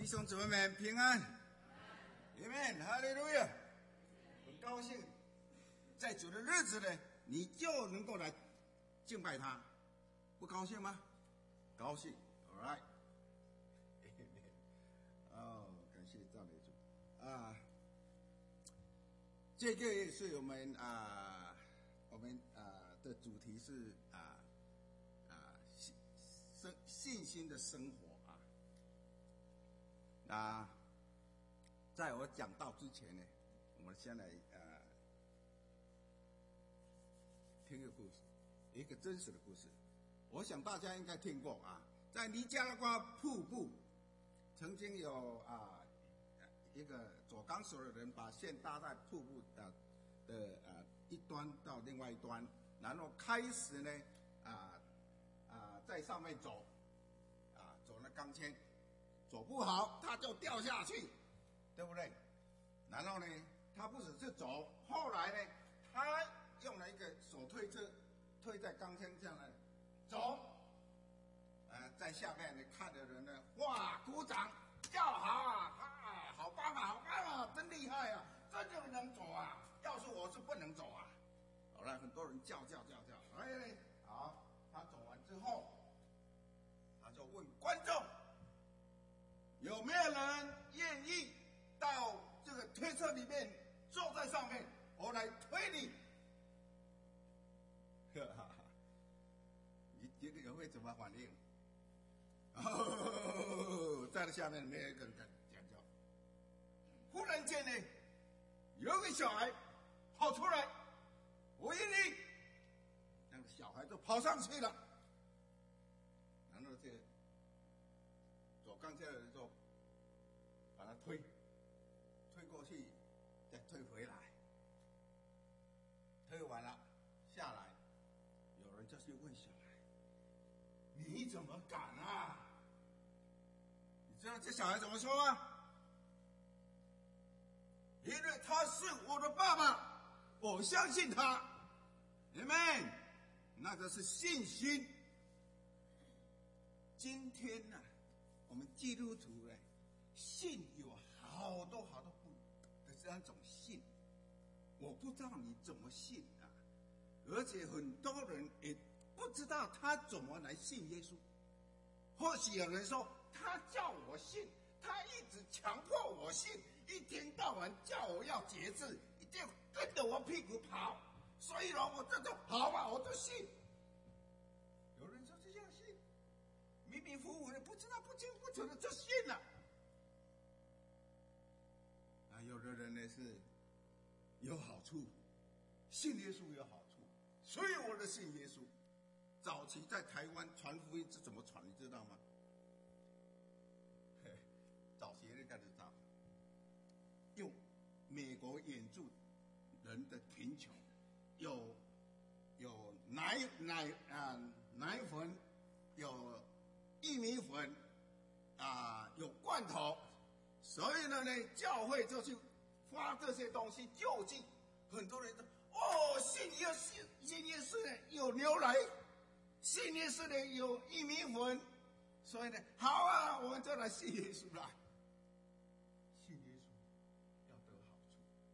兄姊妹们平安，阿们，哈利路亚！很高兴，在主的日子呢，你就能够来敬拜他，不高兴吗？高兴 ，All right。哦，感谢赞美主啊！这个也是我们的主题是信心的生活啊。在我讲到之前呢，我们先来听一个故事，一个真实的故事。我想大家应该听过啊，在尼加拉瓜瀑布曾经有一个左纲手的人把线搭在瀑布的一端到另外一端，然后开始呢在上面走走那钢圈，走不好他就掉下去，对不对？然后呢，他不只是走，后来呢，他用了一个手推车推在钢圈上来走，在下面呢看的人呢，哇，鼓掌叫好啊，好棒啊，好棒啊，真厉害啊，真的能走啊！要是我是不能走啊。好了，很多人叫，好，他走完之后，他就问观众，有没有人愿意到这个推车里面坐在上面，我来推你？你觉得会怎么反应？在那下面没有一个人讲叫。忽然间呢，有一个小孩跑出来，我愿意。那个小孩就跑上去了，然后这左钢圈的人就把他推过去，再推回来，推完了下来，有人就去问小孩：“你怎么敢啊？”你知道这小孩怎么说吗？因为他是我的爸爸，我相信他。Amen， 那个是信心。今天呢，我们基督徒呢，信有好多不的这样一种信，我不知道你怎么信啊，而且很多人也不知道他怎么来信耶稣。或许有人说他叫我信，他一直强迫我信，一天到晚叫我要节制，一定跟着我屁股跑，所以呢，我这就好吧，我就信。有人说这样信，迷迷糊糊的，不知道不清不楚的就信了。有的人呢是有好处，信耶稣有好处，所以我的信耶稣。早期在台湾传福音是怎么传，你知道吗？早期应该知道，用美国原住人的贫穷，有奶粉，有玉米粉有罐头，所以呢教会就去发这些东西救济。很多人说信耶稣呢有牛奶，信耶稣呢有玉米粉，所以呢好啊，我们就来信耶稣啦。信耶稣要得好处。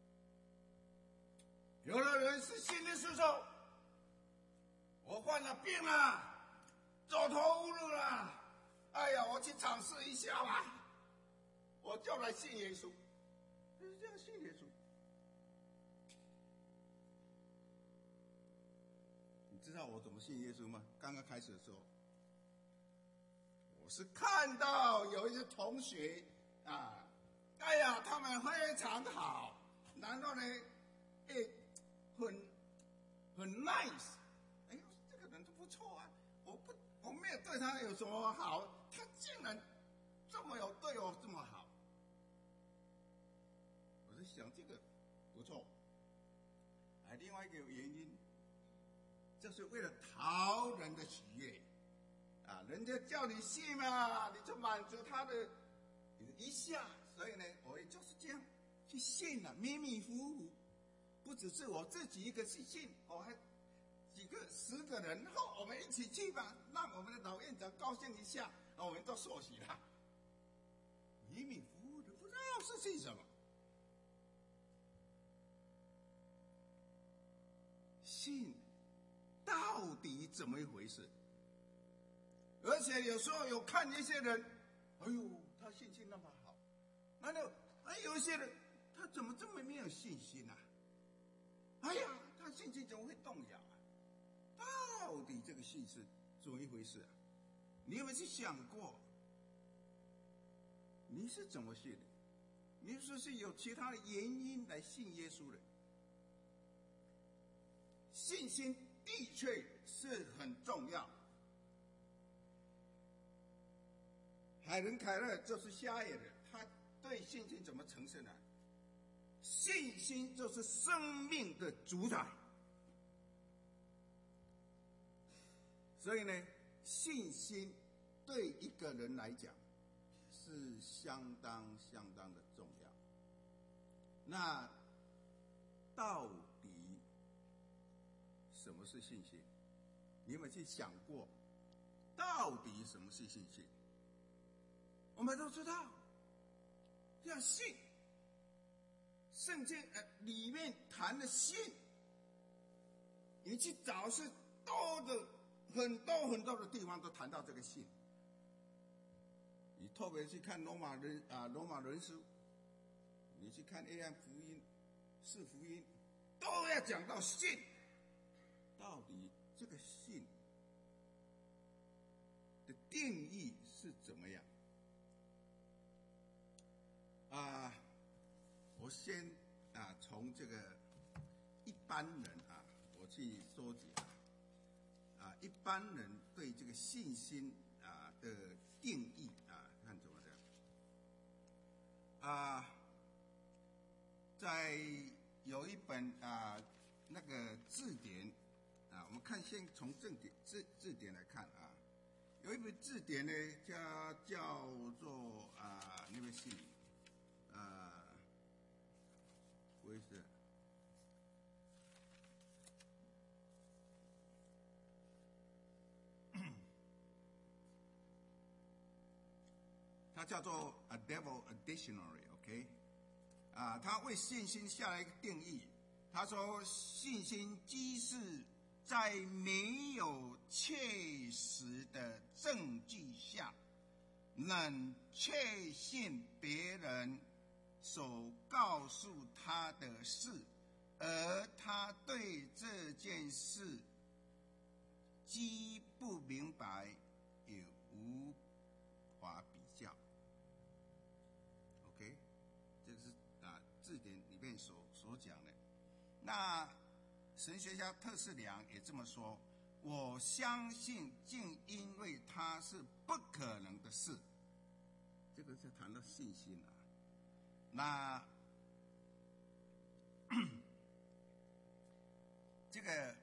有的人是信耶稣说，我患了病了，走投无路了，哎呀，我去尝试一下吧，我就来信耶稣。就是这样信耶稣。你知道我怎么信耶稣吗？刚刚开始的时候，我是看到有一些同学哎呀，他们非常好，然后呢，很 nice， 哎呦，这个人都不错啊，我没有对他有什么好，他竟然对我这么好，我是想这个不错。另外一个原因，就是为了讨人的喜悦人家叫你信嘛，你就满足他的一下，所以呢，我也就是这样去信了，迷迷糊糊，不只是我自己一个去信，我还10个人，我们一起去吧，让我们的老院长高兴一下，我们都受洗了。迷迷信什么？信到底怎么一回事？而且有时候有看一些人，哎呦，他信心那么好，然后有一些人，他怎么这么没有信心啊？哎呀，他信心怎么会动摇啊？到底这个信是怎么一回事啊？你有没有去想过？你是怎么信的？你说是有其他的原因来信耶稣的？信心的确是很重要。海伦·凯勒就是瞎眼的，他对信心怎么呈现呢？信心就是生命的主宰。所以呢，信心对一个人来讲是相当的重要。那到底什么是信心？你有没有去想过，到底什么是信心？我们都知道要信，圣经里面谈的信，你去找是多的很多的地方都谈到这个信。你特别去看罗马人书，你去看约翰福音、四福音，都要讲到信。到底这个信的定义是怎么样？我先从这个一般人我去收集一般人对这个信心的定义看怎么样在有一本那个字典我们先从字典来看有一本字典呢叫做那个信不会是它叫做 A Devil Dictionary，OK，他为信心下了一个定义。他说，信心即是在没有确实的证据下，能确信别人所告诉他的事，而他对这件事既不明白，也无法比较。OK， 这是字典里面所讲的。那神学家特士良也这么说：我相信，竟因为它是不可能的事。这个是谈到信心那这个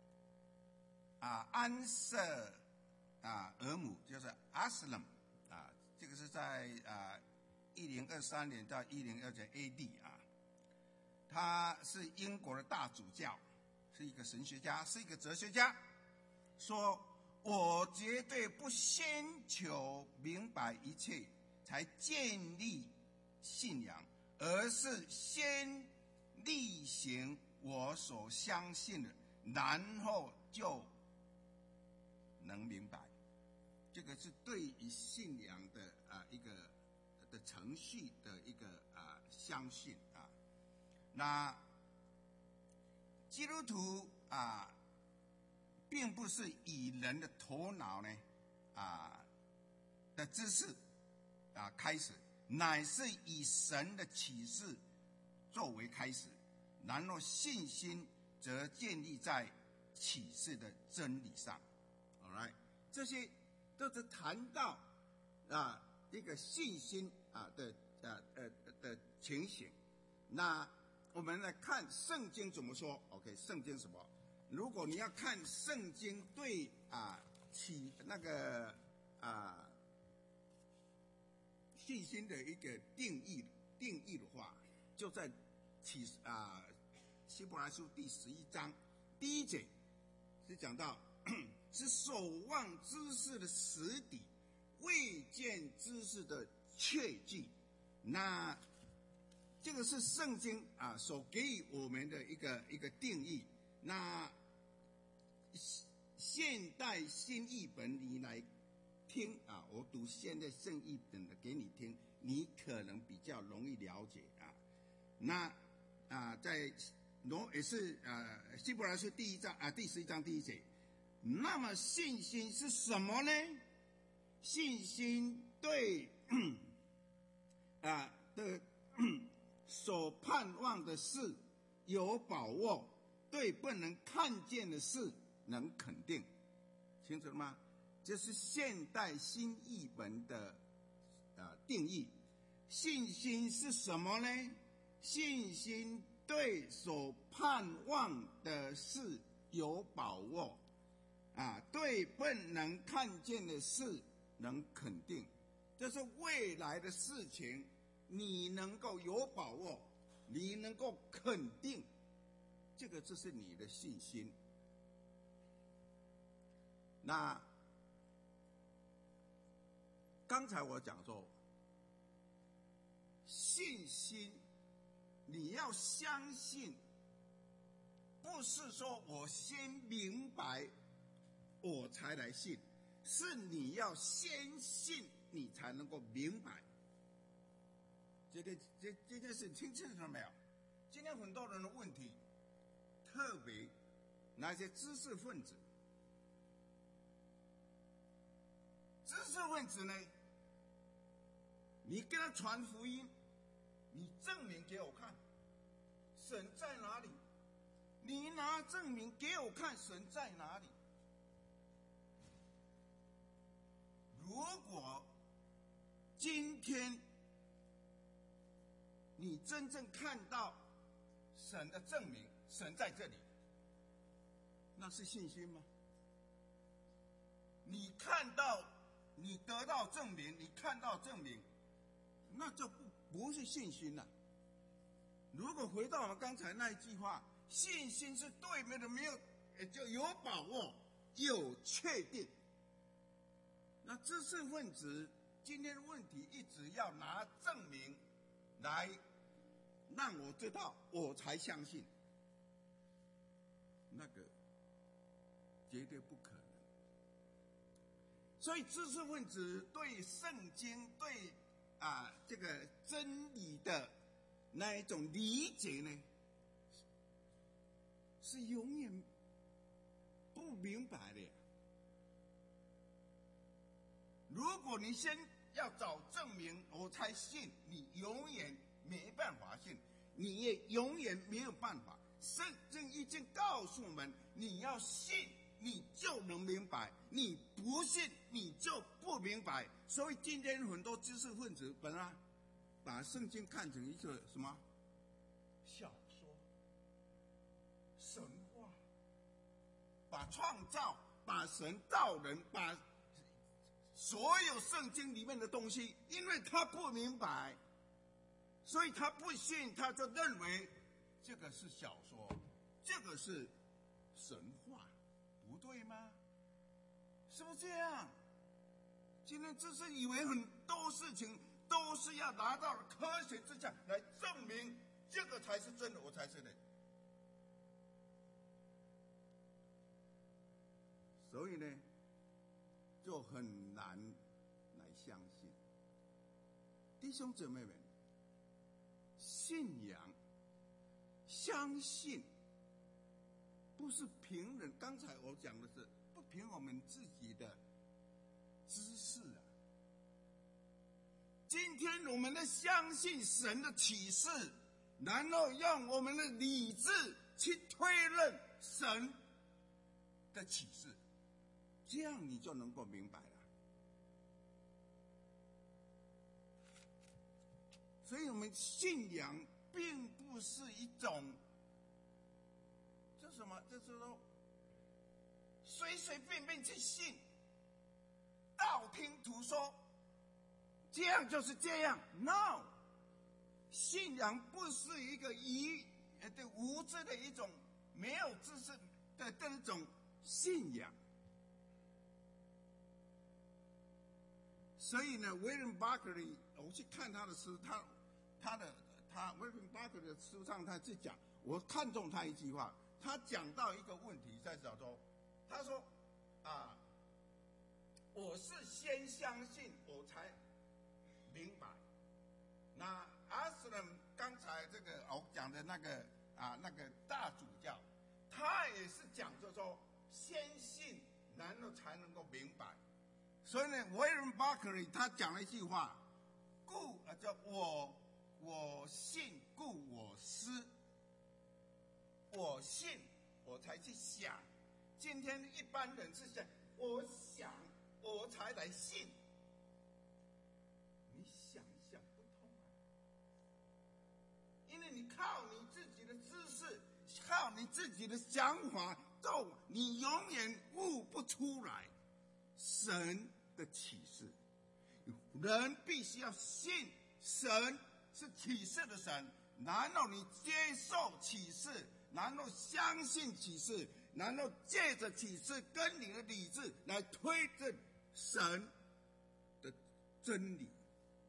安瑟尔姆就是阿斯lâm这个是在1023年到1029年 AD 他是英国的大主教，是一个神学家，是一个哲学家，说我绝对不先求明白一切才建立信仰，而是先力行我所相信的，然后就能明白。这个是对于信仰的一个的程序的一个相信那基督徒并不是以人的头脑呢的知识开始，乃是以神的启示作为开始，然后信心则建立在启示的真理上。All right， 这些都是谈到一个信心的情形。那我们来看圣经怎么说。OK， 圣经什么？如果你要看圣经对信心的一个定义的话，就在希伯来书第11章第1节是讲到是守望知识的实底，未见知识的确据。那这个是圣经啊所给予我们的一个定义。那现代新译本你来听啊，我读现代圣译本的给你听，你可能比较容易了解啊。那在也是希伯来书第11章第1节。那么信心是什么呢？信心对所盼望的事有把握，对不能看见的事能肯定，清楚了吗？这是现代新译本的定义。信心是什么呢？信心对所盼望的事有把握，对不能看见的事能肯定，就是未来的事情你能够有把握，你能够肯定，这是你的信心。那刚才我讲说，信心你要相信，不是说我先明白我才来信，是你要先信你才能够明白。这件事听清楚没有？今天很多人的问题，特别那些知识分子呢，你跟他传福音，你证明给我看神在哪里，你拿证明给我看神在哪里。如果今天你真正看到神的证明，神在这里，那是信心吗？你看到，你得到证明，你看到证明，那就不是信心了。如果回到我们刚才那一句话，信心是对面的没有，就有把握，有确定。那知识分子今天的问题一直要拿证明来让我知道，我才相信，那个绝对不可能。所以知识分子对圣经、对这个真理的那一种理解呢，是永远不明白的呀。如果你先要找证明我才信，你永远没办法信，你也永远没有办法。圣经已经告诉我们，你要信你就能明白，你不信你就不明白。所以今天很多知识分子本来把圣经看成一个什么小说、神话，把创造、把神造人、把所有圣经里面的东西，因为他不明白，所以他不信，他就认为这个是小说，这个是神话，不对吗？是不是这样？今天只是以为很多事情都是要拿到科学之下来证明这个才是真的，我才是的。所以呢，就很难来相信。弟兄姊妹们，信仰、相信，不是凭人。刚才我讲的是不凭我们自己的知识啊。今天我们的相信神的启示，然后用我们的理智去推论神的启示，这样你就能够明白了。所以我们信仰并不是一种，这什么？就是说随随便便去信，道听途说，这样就是这样。No， 信仰不是一个无知的一种没有知识的这种信仰。所以呢，威廉·巴克利，我去看他的诗，他威廉巴克的书上他去讲，我看中他一句话，他讲到一个问题在小说，他说啊，我是先相信我才明白。那阿斯伦刚才这个我讲的那个大主教，他也是讲就说先信，然后才能够明白。所以呢，威廉巴克利他讲了一句话，叫我信故我思，我信我才去想。今天一般人是想我想我才来信，你想不通啊，因为你靠你自己的知识，靠你自己的想法，你永远悟不出来神的启示。人必须要信神是启示的神，然后你接受启示，然后相信启示，然后借着启示跟你的理智来推证神的真理。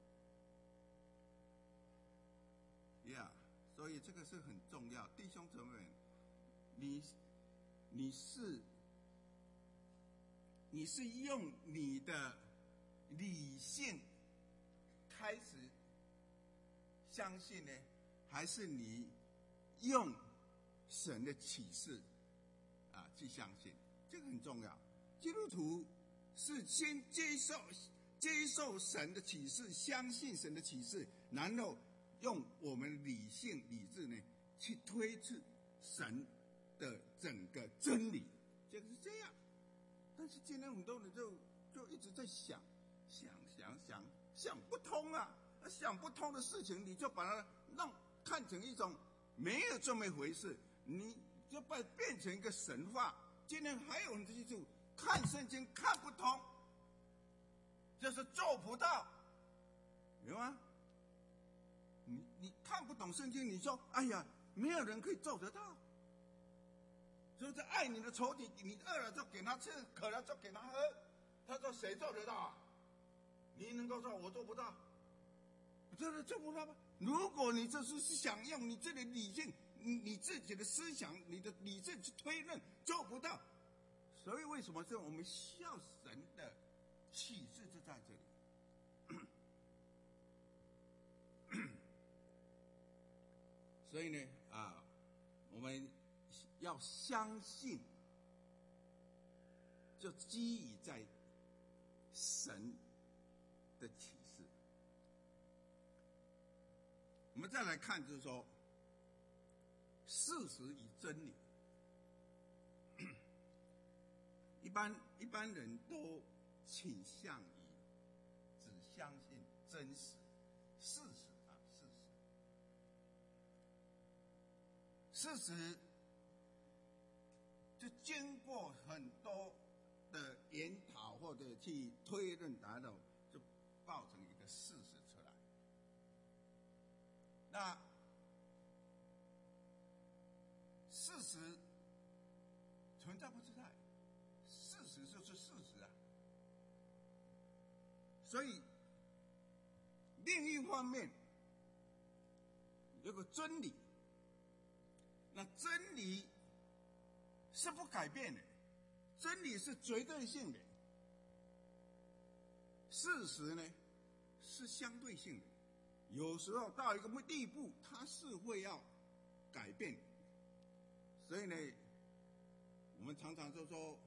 所以这个是很重要，弟兄姊妹，你是用你的理性开始相信呢，还是你用神的启示去相信？这个很重要。基督徒是先接受神的启示，相信神的启示，然后用我们理智呢去推测神的整个真理，就是这样。但是今天很多人就一直在想不通啊，想不通的事情，你就把它看成一种没有这么一回事，你就变成一个神话。今天还有人记住，看圣经看不通，就是做不到，有吗？你看不懂圣经，你说哎呀，没有人可以做得到。就是爱你的仇敌，你饿了就给他吃，渴了就给他喝。他说谁做得到啊？你能够说我做不到？真的做不到吗？如果你这是想用你自己的理性，你自己的思想，你的理智去推论，做不到。所以为什么是我们需要神的启示就在这里。所以呢我们要相信，就基于在神的启示。我们再来看，就是说事实与真理。一般人都倾向于只相信真实事实。事实就经过很多的研讨或者去推论，然后就造成一个事实出来。那事实存在不存在？事实就是事实啊。所以另一方面有个真理。那真理是不改变的，真理是绝对性的，事实呢是相对性的。有时候到一个地步，它是会要改变。所以呢，我们常常就说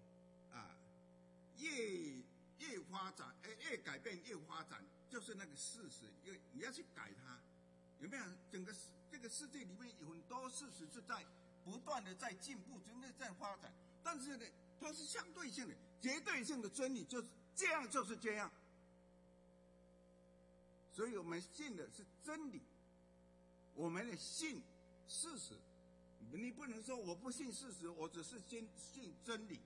越发展，越改变越发展，就是那个事实，因为你要去改它，有没有？整个这个世界里面有很多事实是在不断的在进步，真的在发展，但是呢，它是相对性的，绝对性的真理就是这样，就是这样。所以我们信的是真理，我们也信事实。你不能说我不信事实，我只是先信真理。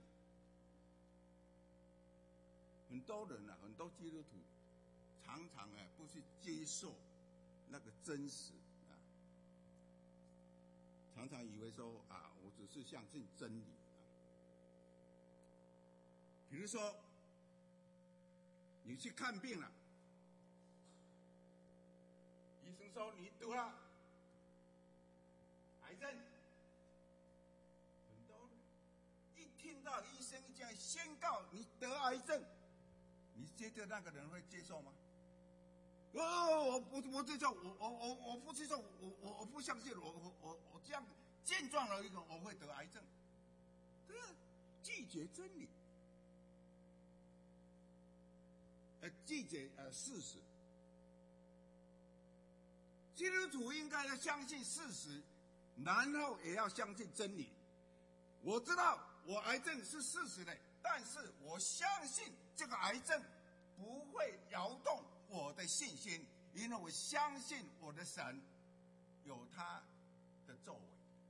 很多人很多基督徒常常不去接受那个真实常常以为说我只是相信真理比如说你去看病了，医生说你得了症。很多人一听到医生这样宣告你得癌症，你觉得那个人会接受吗？我不接受，我不接受，我不相信，我这样健壮了一个我会得癌症，对啊，拒绝真理，拒绝事实。基督徒应该要相信事实，然后也要相信真理。我知道我癌症是事实的，但是我相信这个癌症不会摇动我的信心，因为我相信我的神有他的作为。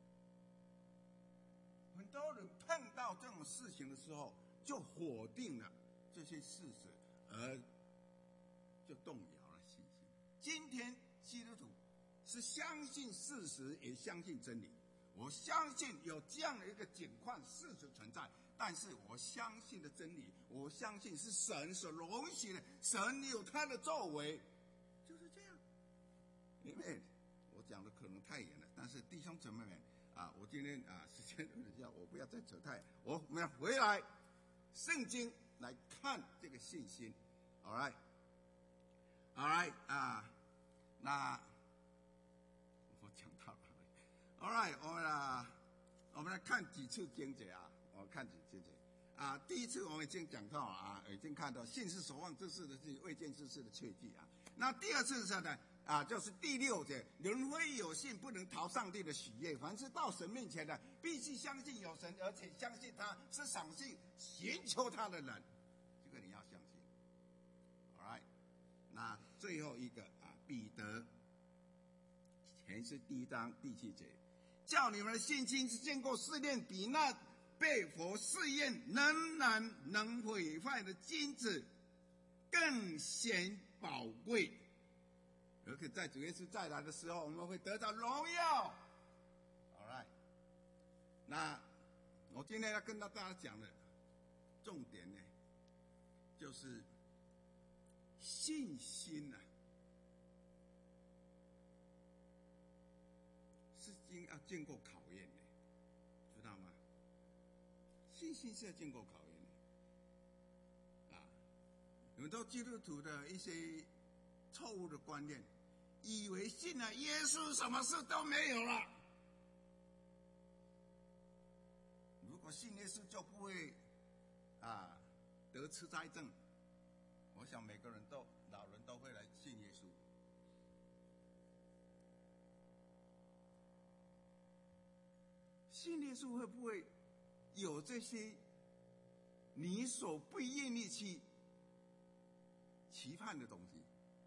很多人碰到这种事情的时候，就否定了这些事实，而就动摇了信心。今天基督徒是相信事实，也相信真理。我相信有这样的一个情况事实存在，但是我相信的真理，我相信是神所容许的，神有他的作为，就是这样。因为我讲的可能太远了，但是弟兄姊妹们我今天时间有点小，我不要再扯太，我们回来圣经来看这个信心。All right， 那我讲到了。All right， 我们来看几次经节我看几次经节第一次我们已经讲到已经看到信是所望之事的事，未见之事的确据那第二次是呢就是第6节，人非有信不能讨上帝的喜悦。凡是到神面前的，必须相信有神，而且相信他是赏信寻求他的人。这个你要相信。All right， 那最后一个彼得前书第1章第7节，叫你们的信心是经过试炼，比那被火试验仍然能毁坏的金子更显宝贵。而且在主耶稣再来的时候，我们会得到荣耀。All right， 那我今天要跟大家讲的重点呢，就是信心是要经过考验的，知道吗？信心是要经过考验的很多基督徒的一些错误的观念，以为信了耶稣什么事都没有了。如果信耶稣就不会得痴呆症，我想每个人老人都会来信耶稣。信耶稣会不会有这些你所不愿意去期盼的东西？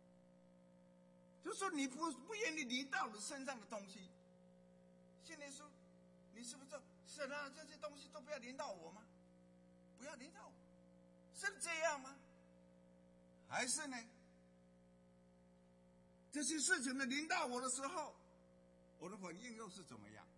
就是说你不愿意临到你身上的东西。信耶稣，你是不是神啊？这些东西都不要临到我吗？不要临到我，是这样吗？还是呢？这些事情呢临到我的时候，我的反应又是怎么样？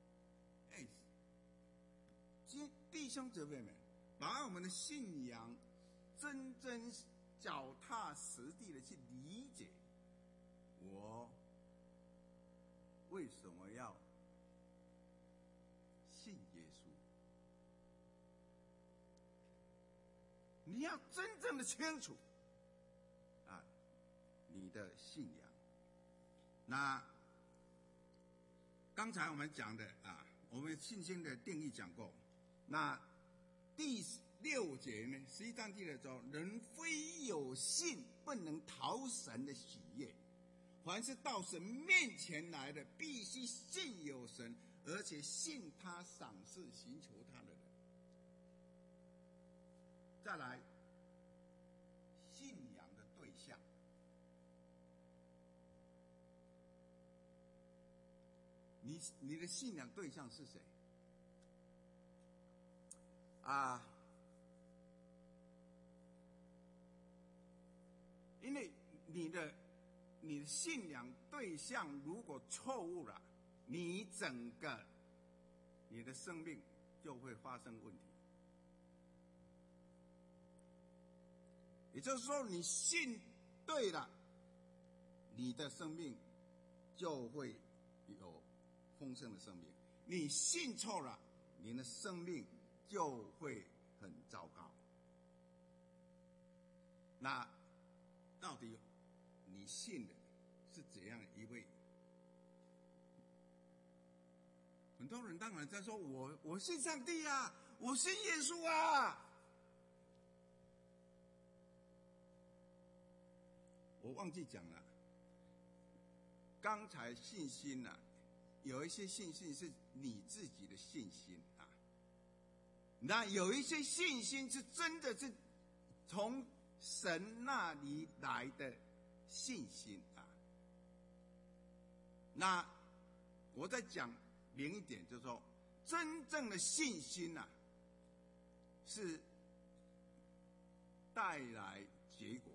弟兄姊妹们，把我们的信仰真脚踏实地的去理解，我为什么要信耶稣？你要真正的清楚你的信仰。那刚才我们讲的我们信心的定义讲过。那第6节呢，11章第6节，人非有信不能讨神的喜悦。凡是到神面前来的，必须信有神，而且信他赏赐寻求他的人。再来，信仰的对象。你的信仰对象是谁？因为你的信仰对象如果错误了，你的生命就会发生问题。也就是说，你信对了，你的生命就会有丰盛的生命。你信错了，你的生命就会很糟糕。那到底你信的是怎样一位？很多人当然在说我信上帝啊，我信耶稣啊。我忘记讲了，刚才信心啊，有一些信心是你自己的信心啊，那有一些信心是真的是从神那里来的信心啊。那我再讲明一点，就是说，真正的信心啊，是带来结果。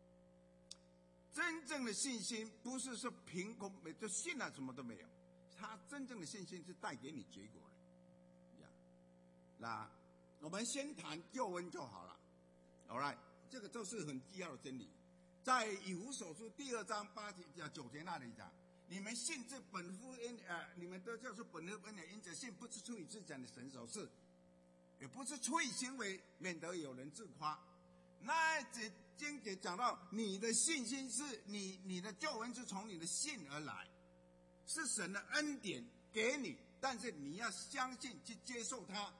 真正的信心不是说凭空就信了什么都没有，他真正的信心是带给你结果的。那我们先谈救恩就好了。All right， 这个就是很重要的真理。在以弗所书第2章8节9节那里讲，你们信这本乎恩你们都就是本乎恩的，因着信不是出于自己的神手势，也不是出于行为，免得有人自夸。那这经节讲到，你的信心是你的救恩是从你的信而来，是神的恩典给你，但是你要相信去接受它，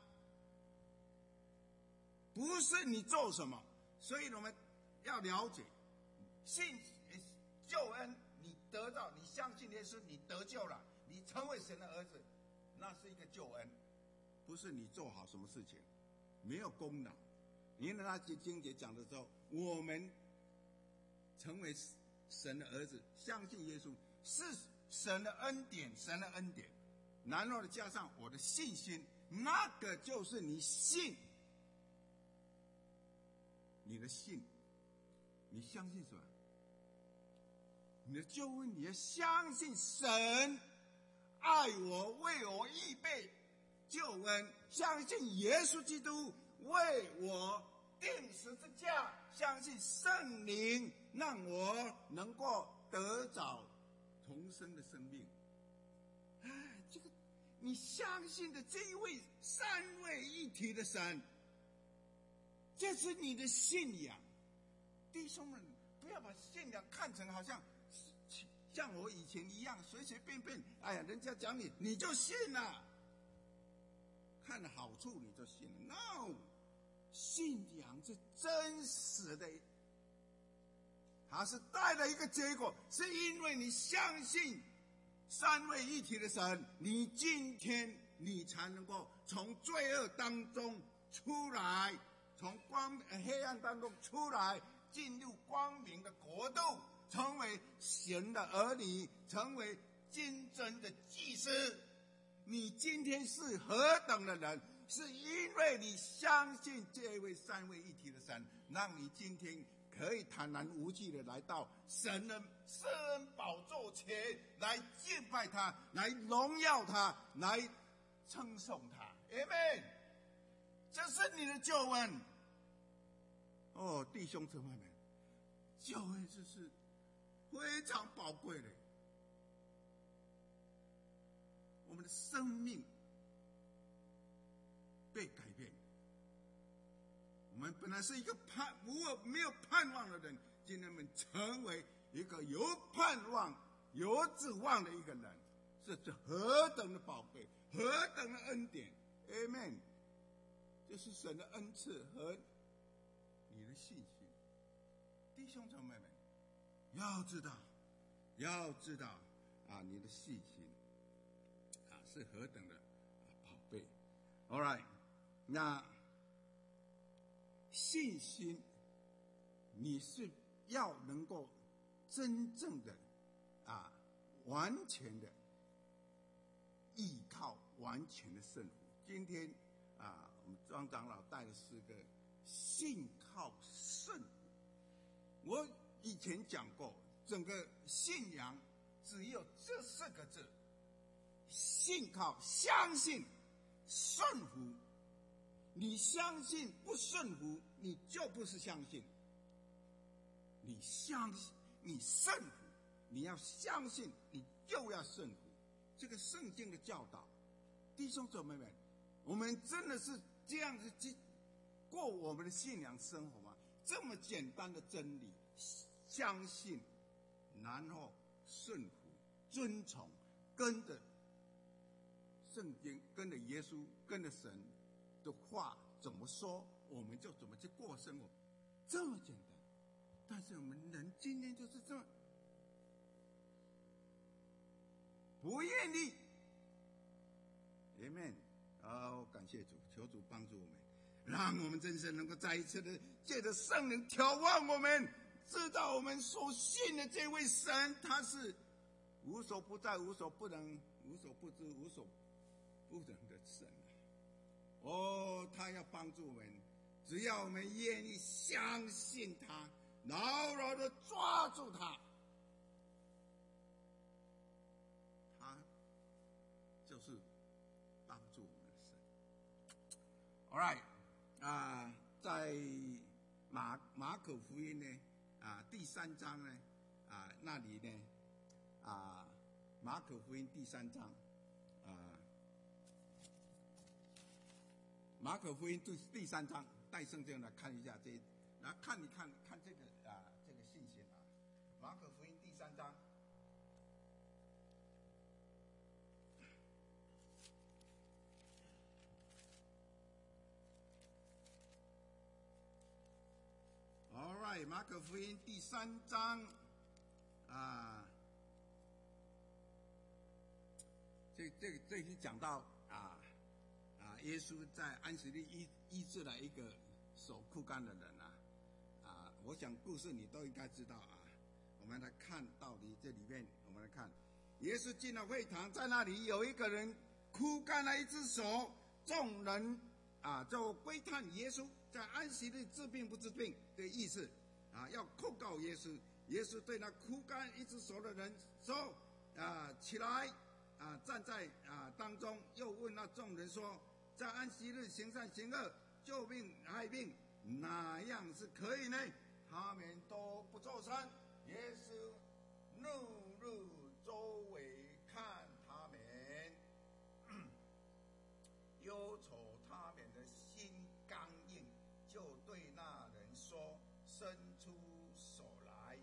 不是你做什么。所以我们要了解，信救恩，你得到，你相信耶稣，你得救了，你成为神的儿子，那是一个救恩，不是你做好什么事情，没有功劳。因为那些经节讲的时候，我们成为神的儿子，相信耶稣是神的恩典，神的恩典，然后加上我的信心，那个就是你信，你的信，你相信什么？你的救恩，你要相信神爱我，为我预备救恩，相信耶稣基督为我钉十字架，相信圣灵让我能够得着重生的生命。这个你相信的这一位三位一体的神，这是你的信仰。弟兄们，不要把信仰看成好像像我以前一样随随便便，哎呀，人家讲你就信了，看了好处你就信了。No， 信仰是真实的，它是带来一个结果，是因为你相信三位一体的神，你今天你才能够从罪恶当中出来，从黑暗当中出来，进入光明的国度，成为神的儿女，成为真正的祭司。你今天是何等的人，是因为你相信这位三位一体的神，让你今天可以坦然无惧的来到神的施恩宝座前来敬拜他，来荣耀他，来称颂他。阿们。这是你的救恩。哦，弟兄姊妹们，救恩这是非常宝贵的。我们的生命被改变，我们本来是一个没有盼望的人，今天我们成为一个有盼望、有指望的一个人，这是何等的宝贵，何等的恩典。 Amen。 这是神的恩赐和你的信心。弟兄姊妹们，要知道啊，你的信心啊是何等的宝贝。 All right， 那信心你是要能够真正的完全的依靠，完全的顺服。今天我们庄长老带的是个信靠顺服。我以前讲过，整个信仰只有这4个字：信靠、相信、顺服。你相信不顺服，你就不是相信。你相信，你顺服，你要相信，你就要顺服。 这个圣经的教导，弟兄姊妹们，我们真的是这样子去过我们的信仰生活吗？这么简单的真理，相信，然后顺服、遵从，跟着圣经，跟着耶稣，跟着神的话怎么说，我们就怎么去过生活，这么简单。但是我们人今天就是这么不愿意。Amen。感谢主，求主帮助我们，让我们真正能够再一次的借着圣灵眺望我们，知道我们所信的这位神，他是无所不在、无所不能、无所不知、无所不能的神。他要帮助我们，只要我们愿意相信他，牢牢的抓住他，他就是帮助我们的神。All right， 在马可福音呢，第3章呢，那里呢，马可福音第3章，马可福音第3章，带圣经来看一下这，来看这个这个信息啊，马可福音第3章。All right， 马可福音第3章，这里讲到耶稣在安息日医治了一个手枯干的人我想故事你都应该知道我们来看到底这里面，我们来看，耶稣进了会堂，在那里有一个人枯干了一只手，众人就归叹耶稣在安息日治病不治病的意思要控告耶稣。耶稣对那枯干一只手的人说起来站在当中，又问那众人说，在安息日行善行恶、救病害病，哪样是可以呢？他们都不作声。耶稣怒入周围看他们，忧愁他们的心刚硬，就对那人说，伸出手来。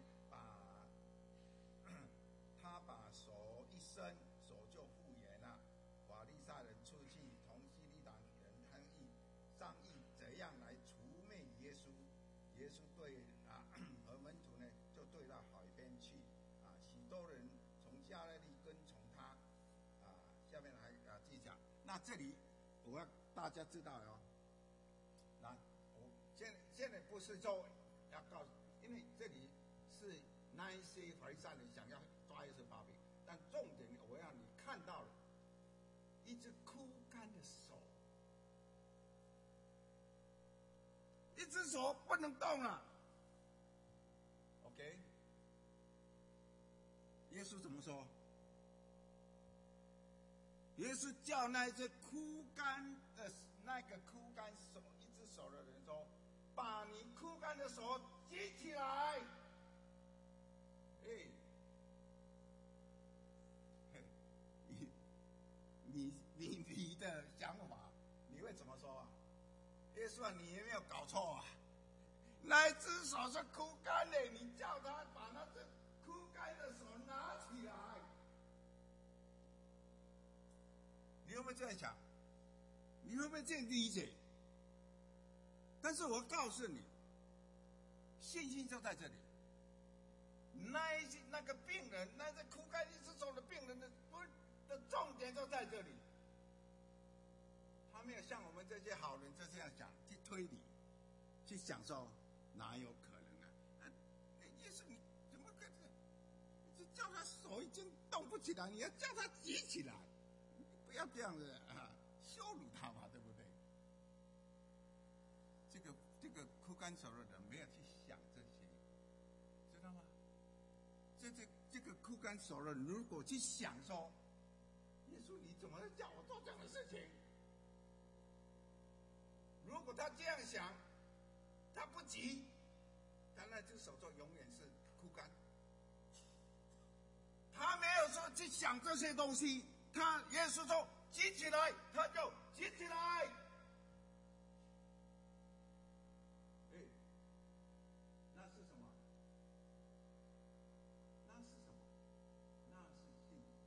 他把手一伸，手就复原了。法利赛人出去同希律党人商议怎样来除灭耶稣。耶稣对和门徒呢，就对到海边去许多人从加利利跟从他下面还继续讲。那这里我要大家知道那我现在不是说要告诉，因为这里是那一些法利赛人想要抓耶稣把柄，但重点我要你看到了一只枯干的手，一只手不能动了。OK， 耶稣怎么说？耶稣叫那一只枯干手一只手的人说，把你枯干的手举起来。你的想法你会怎么说耶稣你有没有搞错那一只手是枯干的，你叫他把那只枯干的手拿起来，你会不会这样想？你会不会这样理解？但是我告诉你，信心就在这里。那个病人，那个枯干一只手的病人的重点就在这里。他没有像我们这些好人就这样想，去推理，去想说哪有可能耶稣你怎么可能？你叫他手已经动不起来，你要叫他举起来，你不要这样子羞辱他嘛，对不对？这个枯干手的人没有去想这些，知道吗？这个枯干手的人如果去想说，耶稣你怎么叫我做这样的事情？如果他这样想，他不急，他那只手就永远是枯干。他没有说去想这些东西， 耶稣说举起来，他就举起来。那是什么？那是什么？那是信心。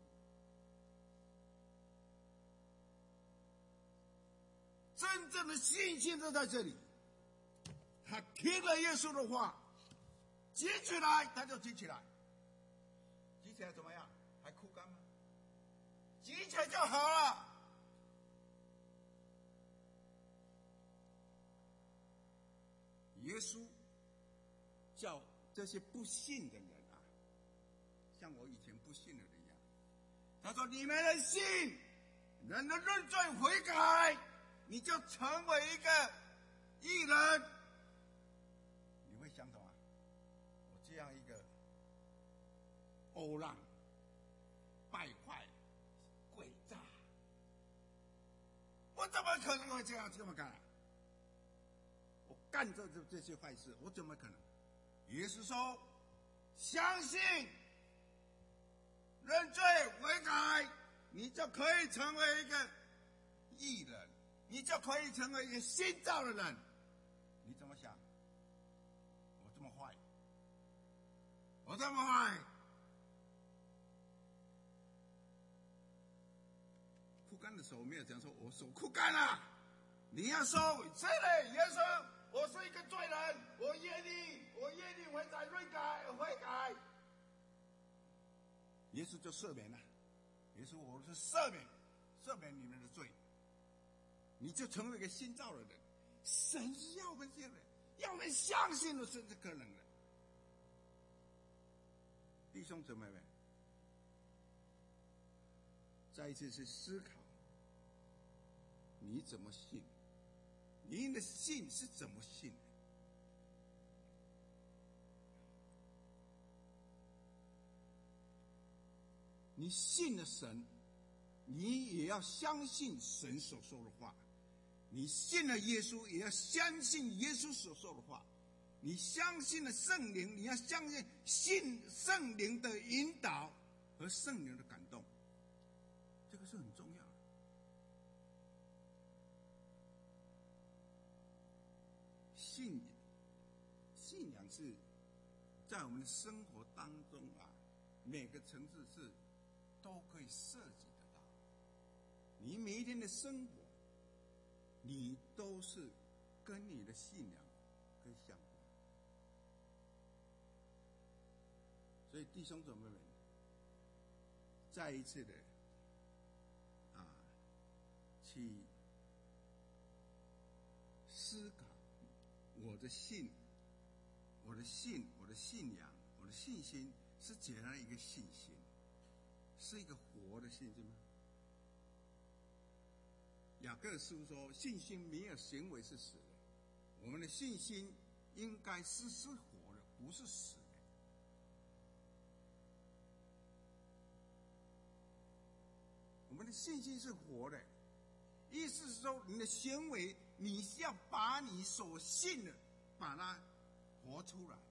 真正的信心就在这里。他听了耶稣的话，举起来，他就举起来。举起来怎么样？还枯干吗？举起来就好了。耶稣叫这些不信的人啊，像我以前不信的人一样，他说：“你们的信，人的认罪悔改，你就成为一个义人。”你会想什么？我这样一个欧浪、败坏、诡诈，我怎么可能会这么干？我干这些坏事，我怎么可能？耶稣说：“相信、认罪悔改，你就可以成为一个义人，你就可以成为一个新造的人。”你怎么想？我这么坏，我这么坏，枯干的时候没有讲说我手枯干了。你要说是的，耶稣，我是一个罪人，我愿意悔改。耶稣就赦免了。耶稣，我是赦免你们的罪，你就成为一个新造的人。神是要我们这样的，要我们相信的是这可能的。弟兄姊妹们，再一次去思考，你怎么信？你的信是怎么信的？你信了神，你也要相信神所说的话。你信了耶稣，也要相信耶稣所说的话。你相信了圣灵，你要相信圣灵的引导和圣灵的感动，这个是很重要的。信仰是在我们的生活当中啊，每个层次是都可以涉及得到。你每一天的生活，你都是跟你的信仰可以相关。所以弟兄姊妹们，再一次的去思考我的信仰，我的信心是怎样一个信心？是一个活的信心吗？雅各书说，信心没有行为是死的。我们的信心应该是活的，不是死的。我们的信心是活的，意思是说，你的行为，你是要把你所信的，把它活出来。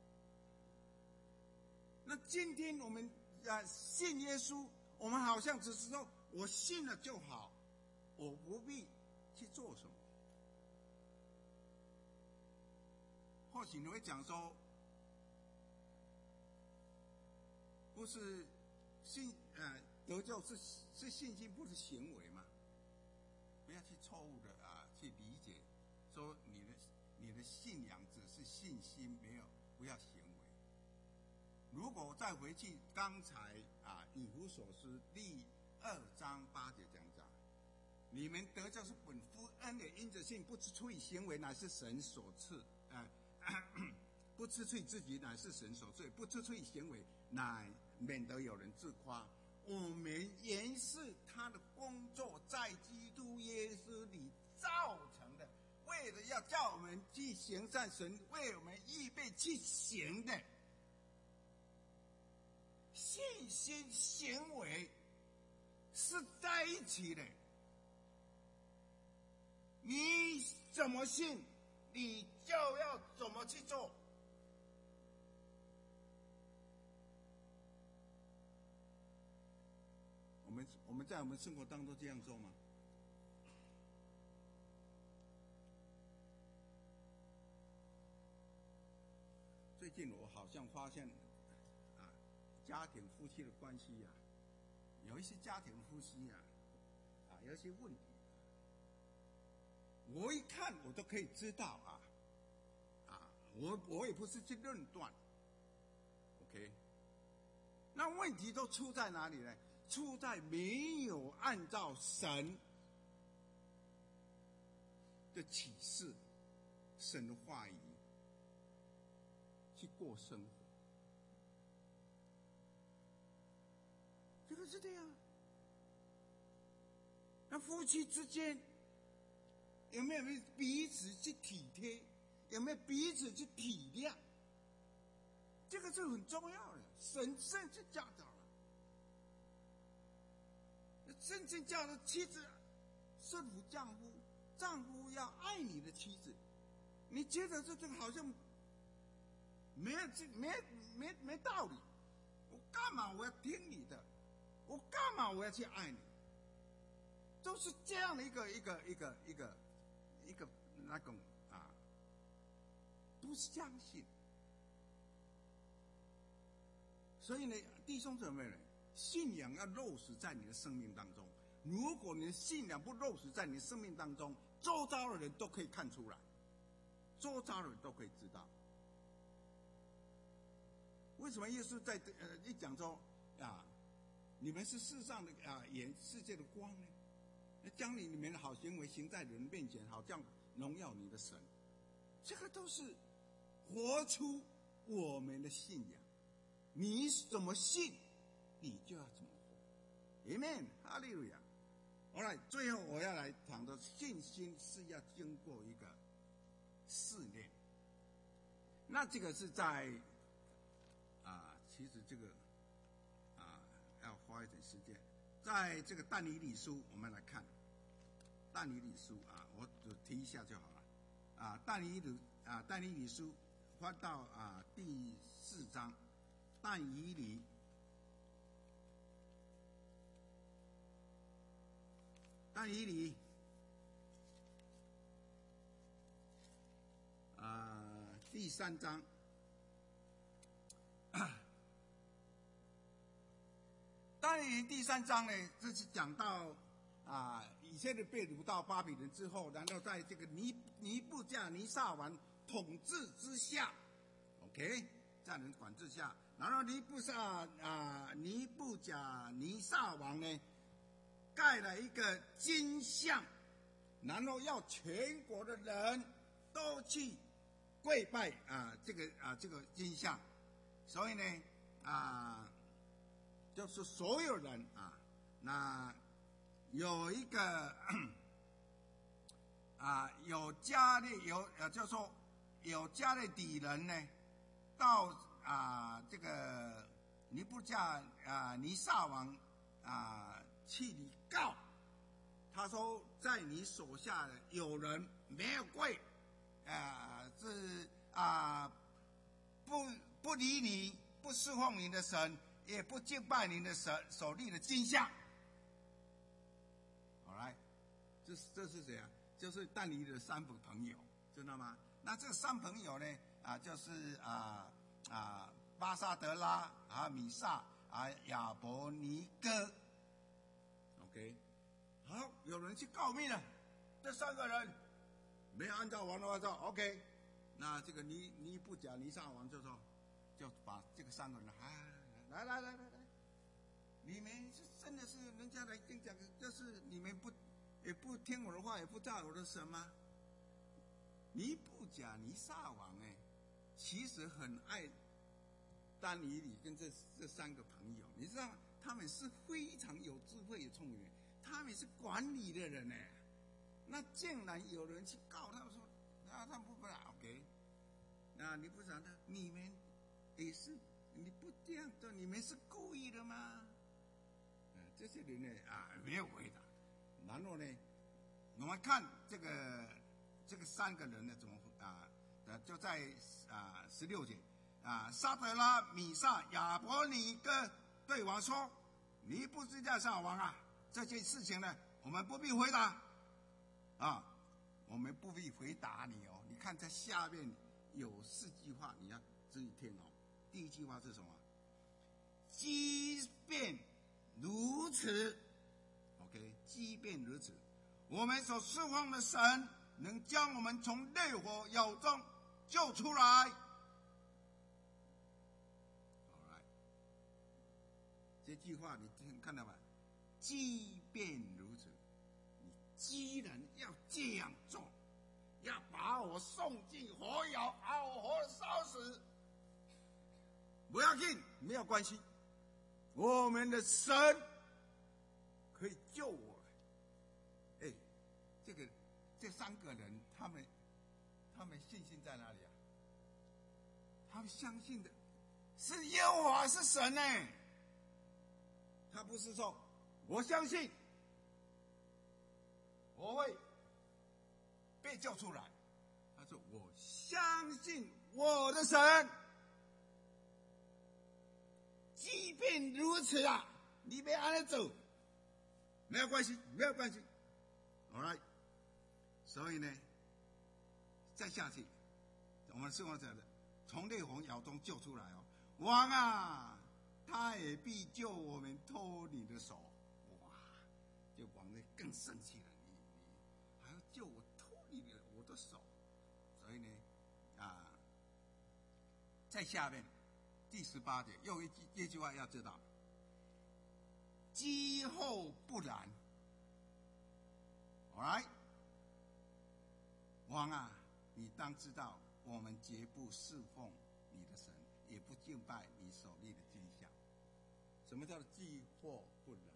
那今天我们信耶稣，我们好像只是说我信了就好，我不必去做什么。或许你会讲说，不是得救是信心，不是行为嘛？不要去错误的去理解，说你的信仰只是信心，不要行为。如果再回去刚才以弗所书第2章8节讲讲，你们得救是本乎恩的，因着信，不是出于行为，乃是神所赐。不是出于自己，乃是神所赐；不是出于行为，乃免得有人自夸。我们原是他的工作，在基督耶稣里造成的，为了要叫我们去行善，神为我们预备去行的。信心行为是在一起的，你怎么信，你就要怎么去做。我我们在我们生活当中这样做吗？最近我好像发现，家庭夫妻的关系有一些家庭夫妻有一些问题，我一看我都可以知道我也不是去论断 ，OK， 那问题都出在哪里呢？出在没有按照神的启示、神的话语去过生活，这个是这样。那夫妻之间有没有彼此去体贴？有没有彼此去体谅？这个是很重要的。神甚至教导了，圣经教导妻子顺服丈夫，丈夫要爱你的妻子。你觉得这个好像没道理？我干嘛我要听你的？我干嘛我要去爱你？都是这样的一个那种不相信。所以呢，弟兄姊妹呢，信仰要落实在你的生命当中。如果你的信仰不落实在你的生命当中，周遭的人都可以看出来，周遭的人都可以知道。为什么耶稣在一讲说你们是世上的盐，世界的光呢？将你们的好行为行在人面前，好像荣耀你的神。这个都是活出我们的信仰。你怎么信，你就要怎么活。Amen， 哈利路亚。好了，最后我要来讲的信心是要经过一个试炼。那这个是在其实这个要花一点时间。在这个但以理书，我们来看但以理书我只提一下就好了。但以理书翻到第4章，但以理第3章。但以理第3章呢，这是讲到以色列被掳到巴比伦之后，然后在这个尼布甲尼撒王统治之下 ，OK， 在人管制下，然后尼布甲尼撒王呢盖了一个金像，然后要全国的人都去跪拜这个金像，所以呢就是所有人那有一个就是说有加勒底人呢，到这个尼布甲尼撒王去里告，他说在你手下有人没有跪，是不理你，不侍奉你的神，也不敬拜你的神所立的金像。好来，这是谁啊？就是但以理的3个朋友，知道吗？那这3朋友呢就是巴沙德拉米撒亚伯尼哥 ，OK， 好，有人去告密了，这3个人没有按照王的话做 ，OK， 那这个尼布甲尼撒王就把这个3个人来，你们是真的是人家来跟讲，就是你们也不听我的话，也不照我的神吗？尼布甲尼撒王其实很爱但以理跟这3个朋友，你知道他们是非常有智慧、有聪明人，他们是管理的人那竟然有人去告他们说，他们不来 ，OK， 那你不想呢？你们也是，你不这样做，你们是故意的吗？这些人没有回答。然后呢，我们看这个3个人呢怎么就在16节沙德拉米撒亚伯尼哥对王说， 尼布甲尼撒王啊，这件事情呢，我们不必回答啊，我们不必回答你哦。你看在下面有4句话，你要注意听哦。第一句话是什么？即便如此 ，OK， 即便如此，我们所侍奉的神能将我们从烈火窑中救出来。这句话你看到吗？即便如此，你既然要这样做，要把我送进火窑，把我活烧死，不要紧，没有关系，我们的神可以救我们。哎，这3个人，他们信心在哪里啊？他们相信的是耶和华是神呢。他不是说我相信我会被救出来，他说我相信我的神。即便如此啊，你别按着走，没有关系，没有关系。All right， 所以呢，再下去，我们生活者的从烈火窑中救出来哦，王啊！他也必救我们脱你的手。哇！这王呢更生气了，你还要救我脱离我的手？所以呢，在下面第18节又一句话要知道：今后不然。All right， 王啊，你当知道，我们绝不侍奉你的神，也不敬拜你所立的金像。什么叫做既或不然？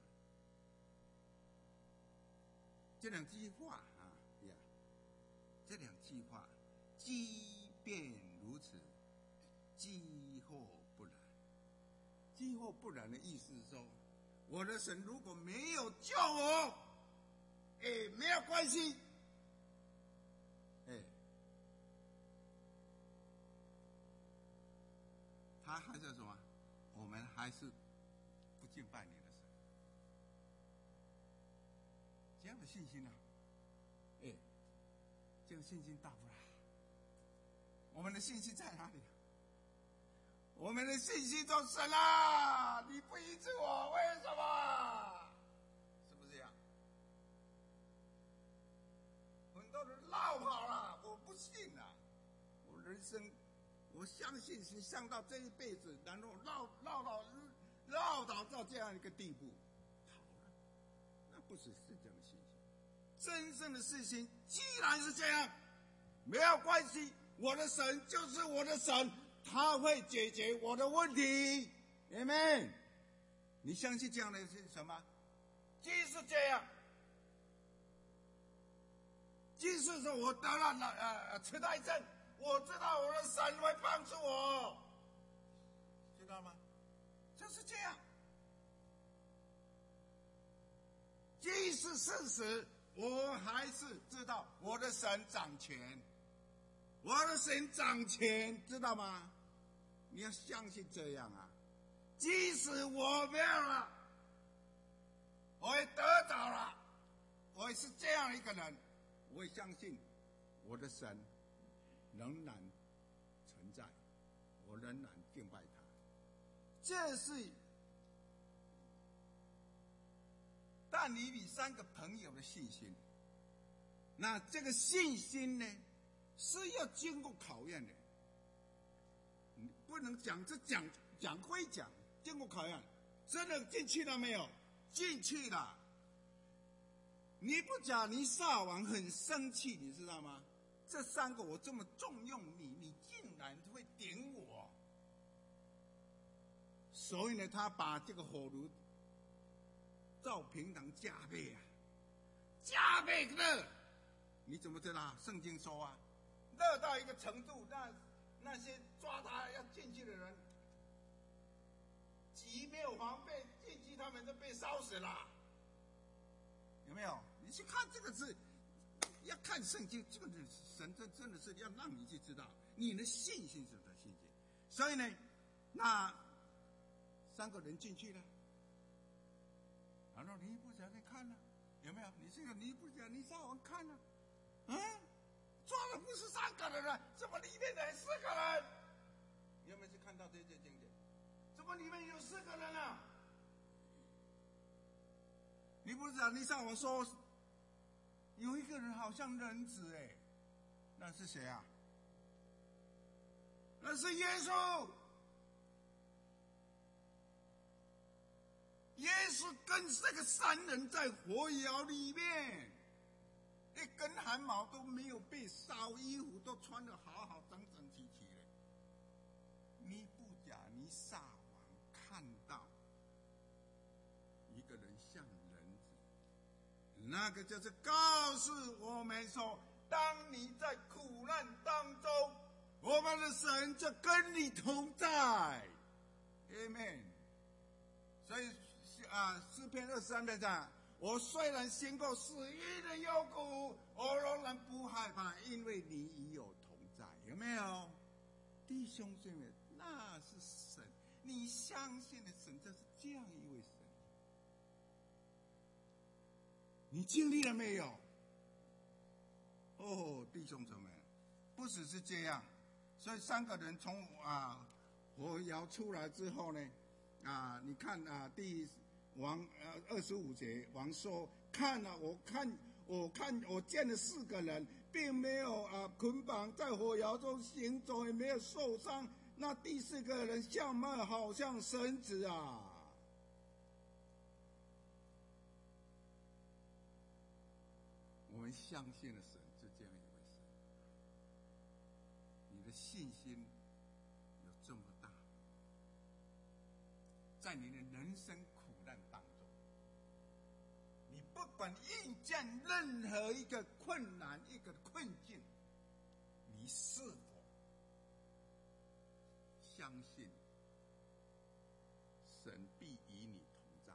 这2句话啊，这2句话，即便如此，既或不然。既或不然的意思是说，我的神如果没有救我，没有关系，他还是什么？我们还是不敬拜你的神，这样的信心呢？这个信心大不大？我们的信心在哪里？我们的信心中，神啊，你不医治我，为什么？是不是这样？很多人绕跑了，我不信啊！我人生，我相信是上到这一辈子，然后绕到这样一个地步，好了，那不是真正的信心。真正的信心，既然是这样，没有关系，我的神就是我的神，他会解决我的问题。Amen。你相信这样的是什么？即是这样，即是说我得了痴呆症，我知道我的神会帮助我，知道吗？就是这样。即是事实，我还是知道我的神掌权，我的神掌权，知道吗？你要相信这样啊！即使我没有了，我也得着了，我也是这样一个人，我也相信我的神仍然存在，我仍然敬拜他。这是但尼比3个朋友的信心。那这个信心呢，是要经过考验的。你不能讲归讲，经过考验，真的进去了没有？进去了。尼布甲尼撒王很生气，你知道吗？这3个我这么重用你，你竟然会点我。所以呢，他把这个火炉照平常加倍啊，加倍热。你怎么知道？圣经说啊，热到一个程度，那些抓他要进去的人，极没有防备，进去他们都被烧死了。有没有？你去看这个字，要看圣经，这个神真的是要让你去知道你的信心是什么信心。所以呢，那3个人进去了， 到尼布甲尼看了，有没有？你这个尼布甲尼撒王看了，抓的不是3个人了，怎么里面来4个人？你有没有去看到这些经典？怎么里面有4个人啊？尼布甲尼撒王说，有一个人好像人子那是谁啊？那是耶稣。耶稣跟这个3人在火窑里面，一根汗毛都没有被烧，衣服都穿得好好整整齐齐的。尼布甲尼撒王看到一个人像人子，那个就是告诉我们说，当你在苦难当中，我们的神就跟你同在。Amen。所以诗篇23篇讲，我虽然行过死荫的幽谷，我仍然不害怕，因为你与我同在。有没有？弟兄姐妹，那是神，你相信的神就是这样一位神。你经历了没有？弟兄姊妹，不只是这样，所以3个人从火窑出来之后呢，你看第王25节，王说：“看了，我见了4个人，并没有捆绑在火窑中行走，也没有受伤。那第4个人相貌好像神子啊！”我们相信的神是这样一位神。你的信心有这么大，在你的人生苦难当中，你不管遇见任何一个困难、一个困境，你是否相信神必与你同在？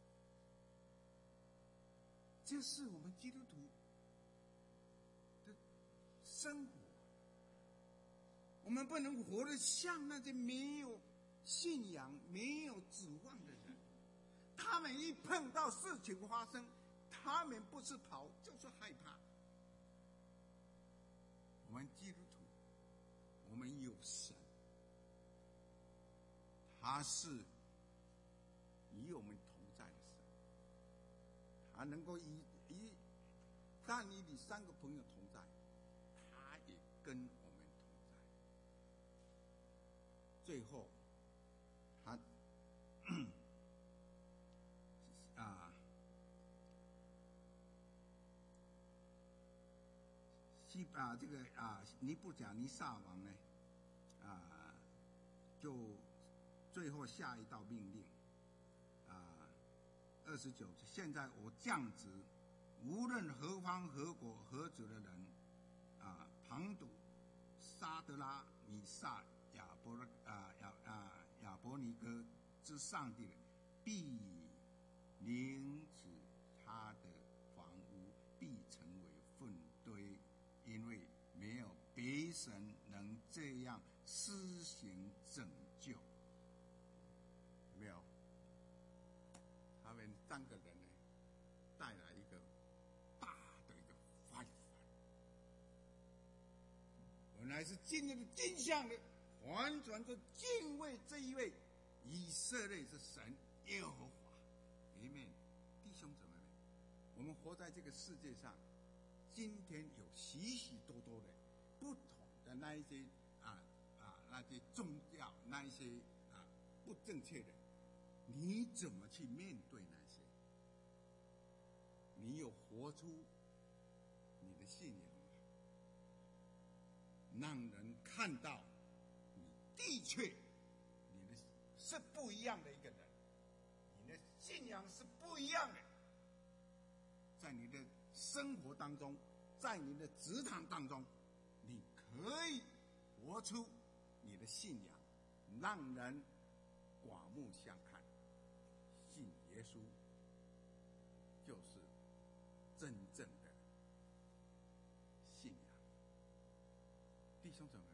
这是我们基督徒的生活。我们不能活得像那些没有信仰、没有指望的人。他们一碰到事情发生，他们不是跑就是害怕。我们基督徒，我们有神，他是与我们同在的神，他能够与但以理3个朋友同在，他也跟我们同在。最后，他这个尼布甲尼撒王呢，就最后下一道命令，29，现在我降旨，无论何方何国何族的人，旁堵沙德拉、米萨、亚伯尼哥之上帝的，必凌止他的房屋，必成为粪堆，因为没有别神能这样施行拯救。有没有？他们3个人呢，带来一个大的一个反转，本来是敬畏的镜像的，反转着敬畏这一位以色列是神耶和华。里面弟兄姊妹们，我们活在这个世界上，今天有许许多多的不同的那一些那些宗教，那一些不正确的，你怎么去面对那些？你有活出你的信仰吗？让人看到你的确你的是不一样的一个人，你的信仰是不一样的，在你的生活当中，在你的职场当中，你可以活出你的信仰，让人刮目相看。信耶稣就是真正的信仰。弟兄姊妹，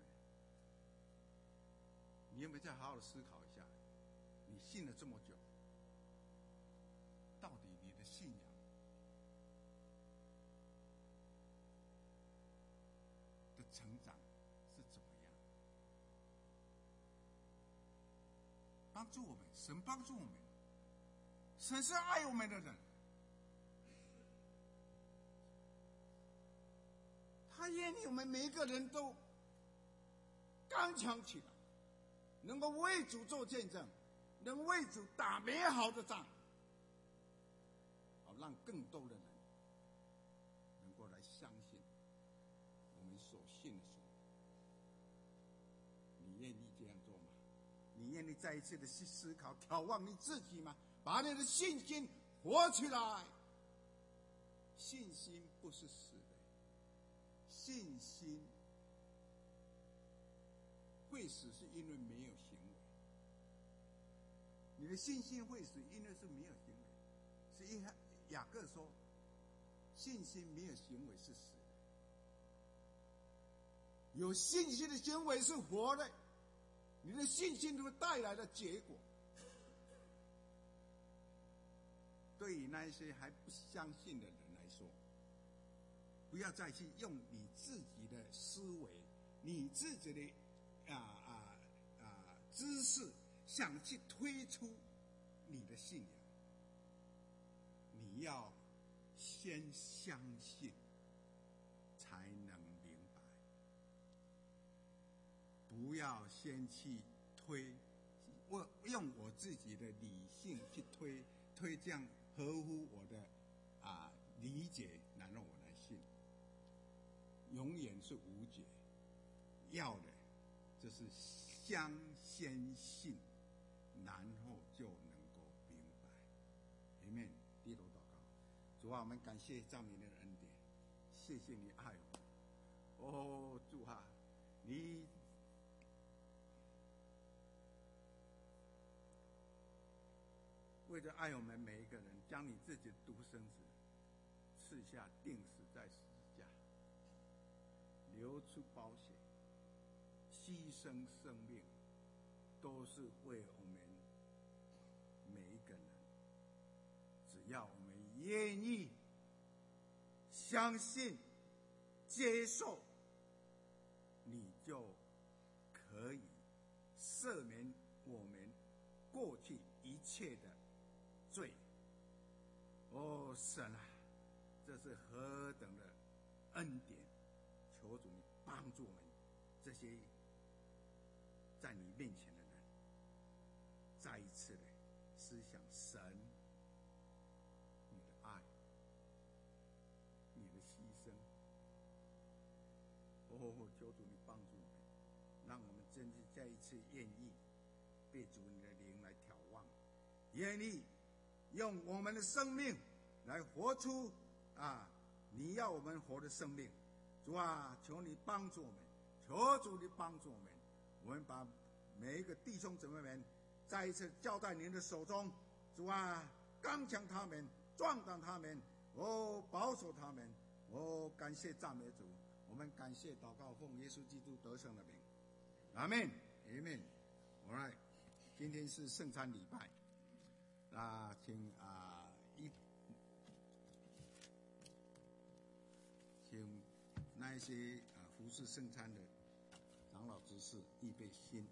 你有没有再好好的思考一下？你信了这么久，到底你的帮助我们，神帮助我们，神是爱我们的人，他愿意我们每一个人都刚强起来，能够为主做见证，能为主打美好的仗，好让更多的人能够来相信我们所信的神。你愿意这样做吗？你愿意再一次的去思考、眺望你自己吗？把你的信心活起来。信心不是死的，信心会死是因为没有行为。你的信心会死，因为是没有行为。是因为雅各说，信心没有行为是死的，有信心的行为是活的。你的信心会带来的结果。对于那些还不相信的人来说，不要再去用你自己的思维、你自己的知识，想去推出你的信仰。你要先相信，才能明白。不要先去推，用我自己的理性去推这样合乎我的理解，然后我来信，永远是无解。要的就是先信，然后就能够明白。Amen。低头祷告，主啊，我们感谢赞美你的恩典，谢谢你爱我。哦，主啊，你为着爱我们每一个人，将你自己的独生子赐下，钉死在十字架，流出宝血，牺牲生命，都是为我们每一个人。只要我们愿意相信、接受，你就可以赦免我们过去一切的罪。哦，神啊，这是何等的恩典！求主你帮助我们这些在你面前的人，再一次的思想神你的爱，你的牺牲。哦，求主你帮助我们，让我们真是再一次愿意被主你的灵来眺望，愿意用我们的生命来活出你要我们活的生命。主啊，求你帮助我们，求主你帮助我们。我们把每一个弟兄姊妹们再一次交在您的手中。主啊，刚强他们，壮大他们，保守他们。感谢赞美主，我们感谢祷告，奉耶稣基督得胜的名，阿们，阿们。All right， 今天是圣餐礼拜，请那一些服侍圣餐的长老执事预备心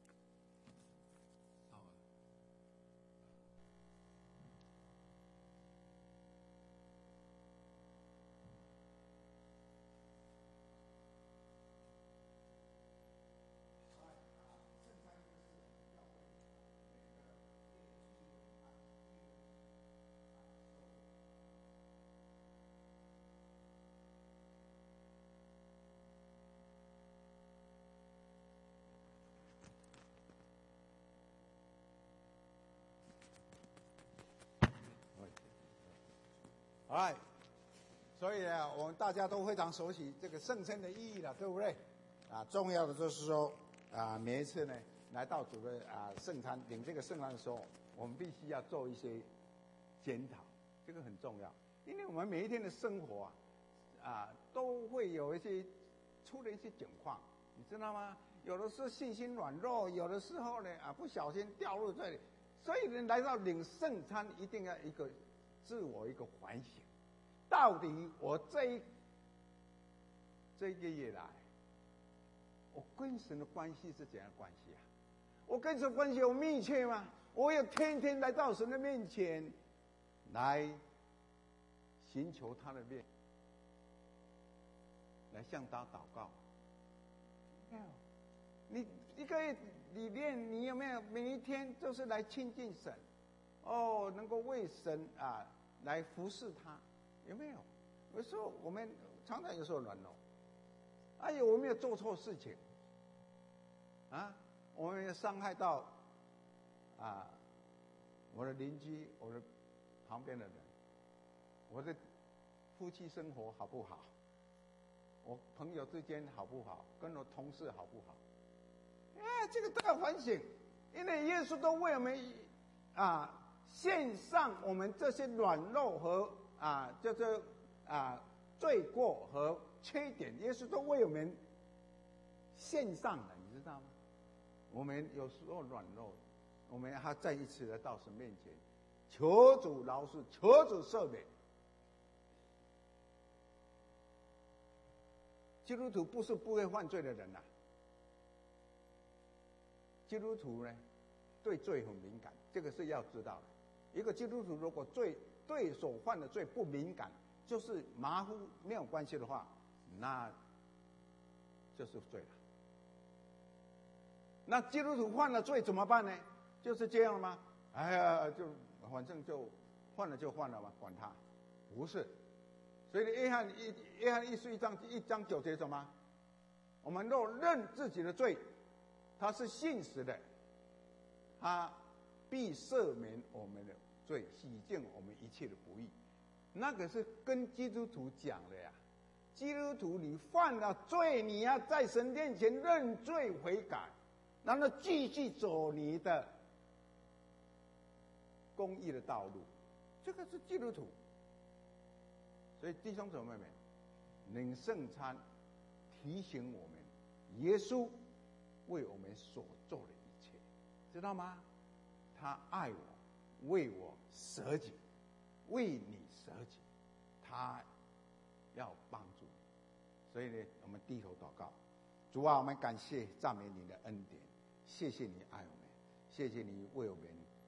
好啊。Alright， 所以呢，我们大家都非常熟悉这个圣餐的意义了，对不对？重要的就是说，每一次呢，来到主的圣餐领这个圣餐的时候，我们必须要做一些检讨，这个很重要，因为我们每一天的生活都会有一些出了一些境况，你知道吗？有的是信心软弱，有的时候呢不小心掉入这里，所以呢，来到领圣餐一定要一个自我一个反省，到底我这一个月来，我跟神的关系是怎样的关系啊？ 我跟神关系有密切吗？我有天天来到神的面前，来寻求他的面，来向他祷告。没有，你一个月里面，你有没有每一天就是来亲近神？哦，能够为神啊来服侍他，有没有？有时候我们常常有时候软弱，哎呦，我没有做错事情啊，我们有伤害到啊我的邻居，我的旁边的人，我的夫妻生活好不好？我朋友之间好不好？跟我同事好不好？这个都要反省，因为耶稣都为我们献上我们这些软弱和就是罪过和缺点，耶稣都为我们献上了，你知道吗？我们有时候软弱，我们还再一次的到神面前，求主饶恕，求主赦免。基督徒不是不会犯罪的人呐，基督徒呢，对罪很敏感，这个是要知道的。一个基督徒如果对所犯的罪不敏感，就是马虎没有关系的话，那就是罪了。那基督徒犯了罪怎么办呢？就是这样吗？哎呀，就反正就犯了就犯了嘛，管他。不是。所以约翰一书1章9节什么？我们若认自己的罪，他是信实的，他必赦免我们的罪，洗净我们一切的不义。那个是跟基督徒讲的呀。基督徒你犯了罪，你要在神面前认罪悔改，然后继续走你的公义的道路，这个是基督徒。所以弟兄姊妹们，领圣餐提醒我们，耶稣为我们所做的一切，知道吗？他爱我，为我舍己，为你舍己，他要帮助你。所以呢，我们低头祷告，主啊，我们感谢赞美你的恩典，谢谢你爱我们，谢谢你为我们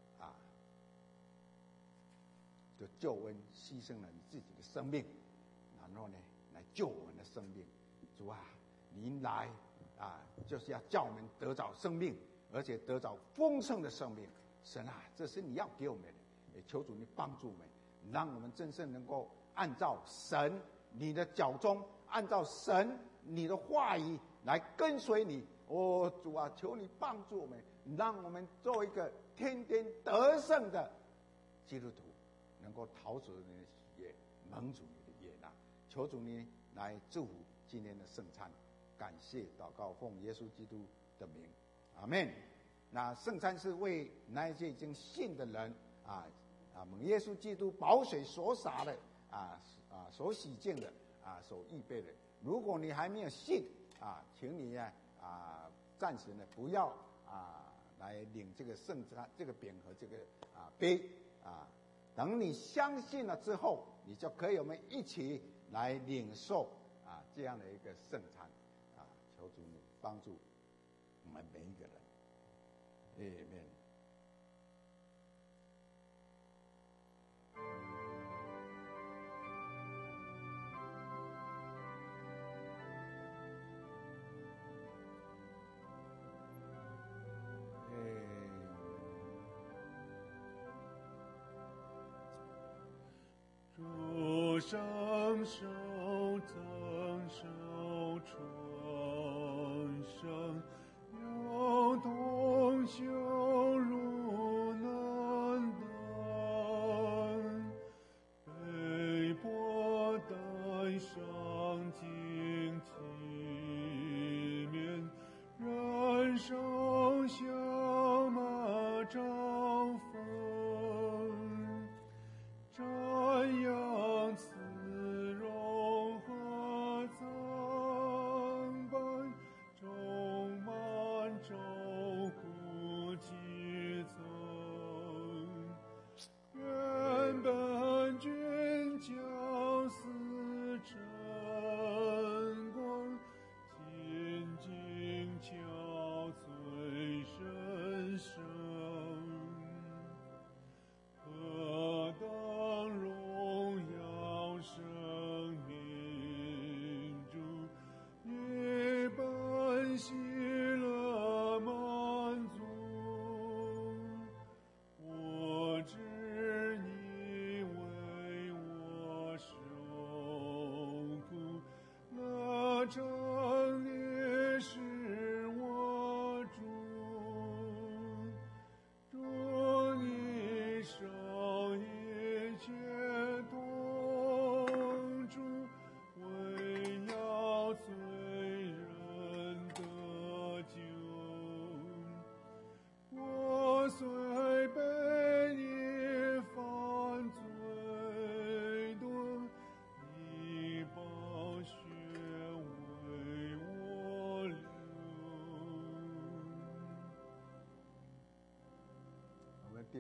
的救恩牺牲了你自己的生命，然后呢来救我们的生命。主啊，您来就是要叫我们得着生命，而且得着丰盛的生命。神啊，这是你要给我们的，也求主你帮助我们，让我们真正能够按照神你的脚中，按照神你的话语来跟随你。主啊，求你帮助我们，让我们做一个天天得胜的基督徒，能够讨主你的喜悦，蒙主你的悦纳。求主你来祝福今天的圣餐，感谢祷告，奉耶稣基督的名，阿们。那圣餐是为那些已经信的人蒙耶稣基督宝血所洒的所洗净的所预备的。如果你还没有信请你暂时呢不要来领这个圣餐这个饼和这个杯等你相信了之后，你就可以我们一起来领受这样的一个圣餐求主你帮助我们每一个人。Amen。 主生受赠受传声，有同修如难担，被迫带上荆棘面，人生像马招风。瞻仰慈容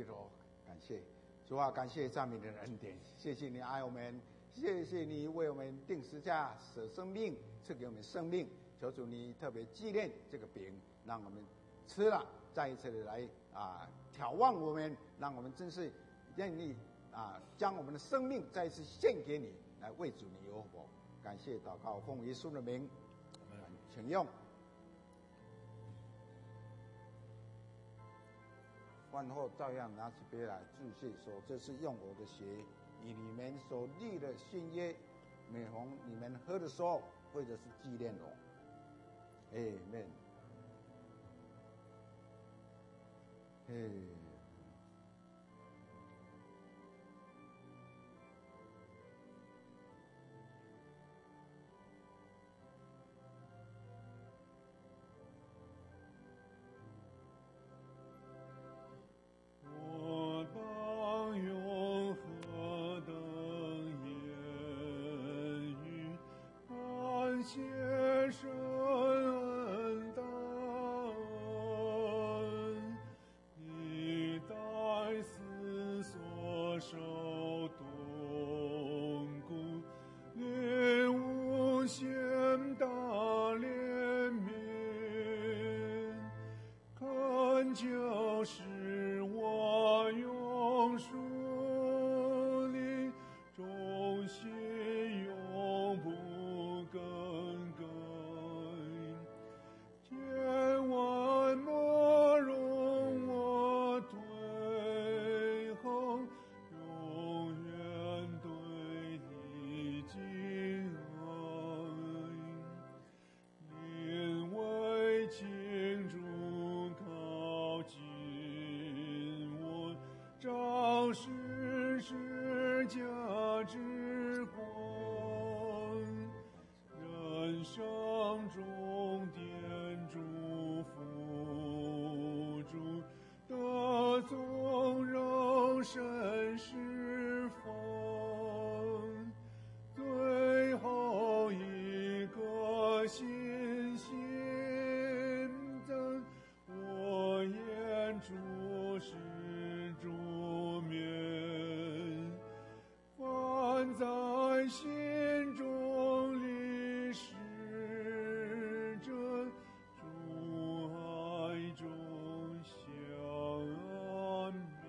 低头感谢主啊，感谢赞美你的恩典，谢谢你爱我们，谢谢你为我们定十架舍生命，赐给我们生命。求主你特别纪念这个饼，让我们吃了，再一次的来眺望我们，让我们真是愿意将我们的生命再一次献给你，来为主你而活。感谢祷告，奉耶稣的名，请用。饭后照样拿起杯来祝谢说：“这是用我的血与你们所立的新约，每逢你们喝的时候，为的是纪念我。” Amen。 我当用何等言语感谢神恩大恩，你代思所受痛苦，领无限大怜悯，恳求使我用属灵忠心永不更改，千万莫容我退后，永远对你敬爱，因为庆祝靠近我，昭示释迦之光，人生中点祝福主，得从容身释放。最后一个信心增，我眼注视主面，放在心中历史着主爱中相面。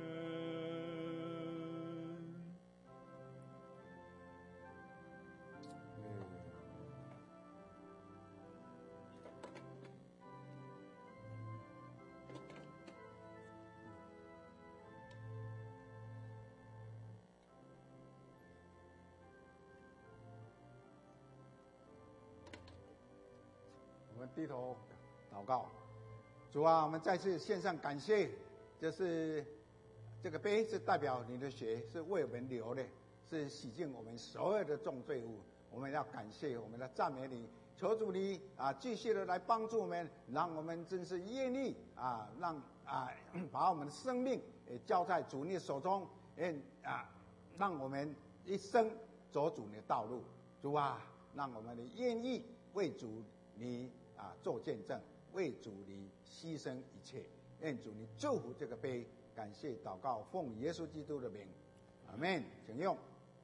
我们低头祷告，主啊，我们再次献上感谢，就是这个杯是代表你的血，是为我们流的，是洗净我们所有的重罪物。我们要感谢，我们要赞美你，求主你继续的来帮助我们，让我们真是愿意把我们的生命也交在主你手中，让我们一生走主你的道路。主啊，让我们的愿意为主你做见证，为主你牺牲一切。愿主你祝福这个杯，感谢祷告，奉耶稣基督的名，阿们。请用。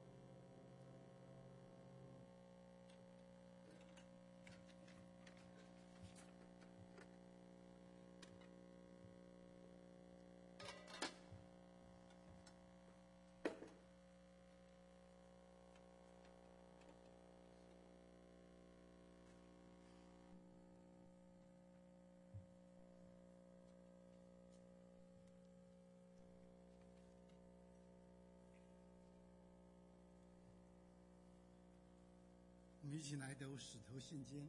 我们一起来读《使徒信经》。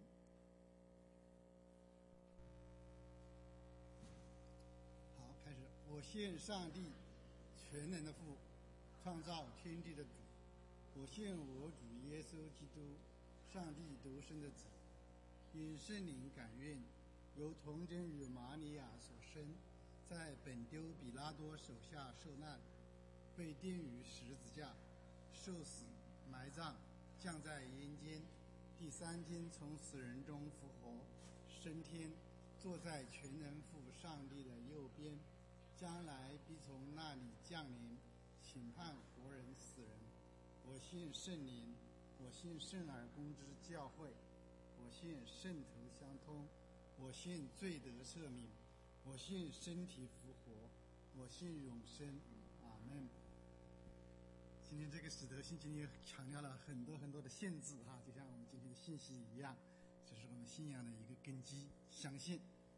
好，开始。我信上帝，全能的父，创造天地的主。我信我主耶稣基督，上帝独生的子，因圣灵感孕，由童贞与玛利亚所生，在本丢比拉多手下受难，被钉于十字架，受死，埋葬，降在阴间，第三天从死人中复活，升天，坐在全能父上帝的右边， 将来必从那里降临，审判活人死人。我信圣灵，我信圣而公之教会，我信圣头相通，我信罪得赦免，我信身体复活，我信永生。阿门。今天这个使得信今天强调了很多很多的限制哈，就像我们今天的信息一样，这是我们信仰的一个根基，相信。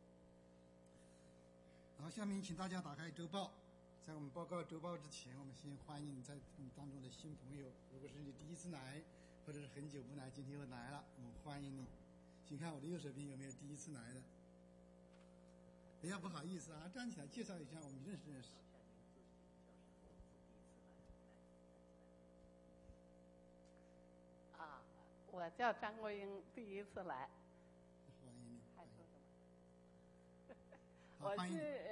然后下面请大家打开周报。在我们报告周报之前，我们先欢迎在我们当中的新朋友。如果是你第一次来，或者是很久不来，今天又来了，我们欢迎你。请看我的右手边有没有第一次来的？哎呀，不好意思啊，站起来介绍一下，我们认识认识。 啊，我叫张国英，第一次来。 欢迎你。 还说什么？ 好，欢迎你。